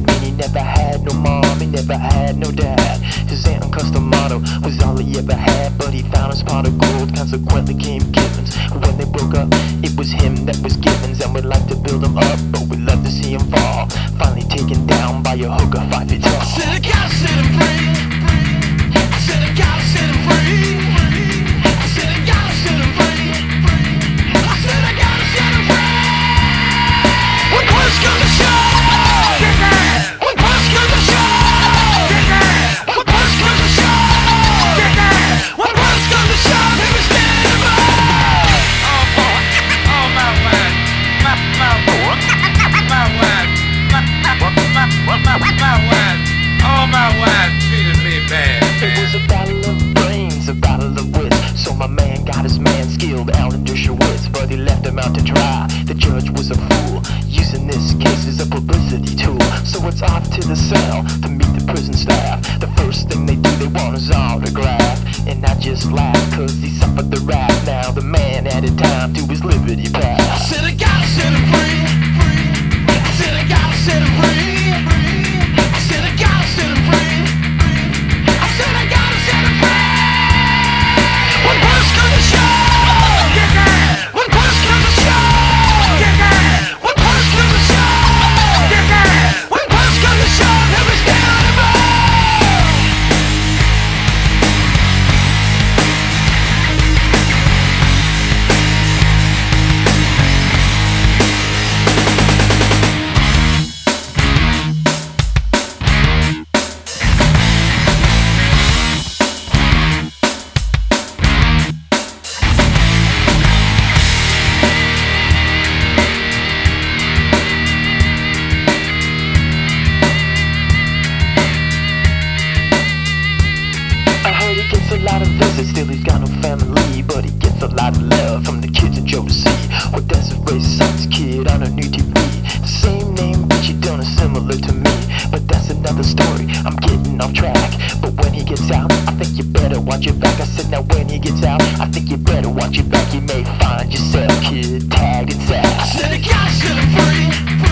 And he never had no mom, he never had no dad. His aunt and custom motto was all he ever had, but he found his pot of gold, consequently came Givens. When they broke up, it was him that was Givens, and we'd like to build him up, but we'd love to see him fall. Finally taken down by a hooker 5 feet tall. Said I gotta set him free. I said I gotta set him free. I said I gotta set him free. I said I gotta set him free. When push comes to shove, when push comes to shove, when push comes to shove, when push comes to shove, he was standing by. Oh my word, my word, my word, oh my word, treated me bad. It was a battle of brains, a battle of wits. So my man got his man skilled, Alan Dershowitz, but he left him out to dry. The judge was a fool, using this case as a publicity tool. So it's off to the cell to meet the prison staff. The first thing they do, they want his autograph. And I just laugh, cause he suffered the wrath. Now the man added time to his liberty I path. said I gotta set him free. I said I gotta set him free. I said I gotta set him free. I said I gotta set him free. When push comes to shove, when push comes to shove, when push comes to shove, when push comes to shove, he'll be standing by. I heard he gets a lot of visits, still he's got no family, but he gets a lot of love from the kids in Jodeci. Well, Desiree Sutton's kid on her new TV, the same name, but she done is similar to me. But that's another story, I'm getting off track. But when he gets out, I think you better watch your back. I said now when he gets out, I think you better watch your back. You may find yourself, kid, tagged and sad. I said I gotta set him free.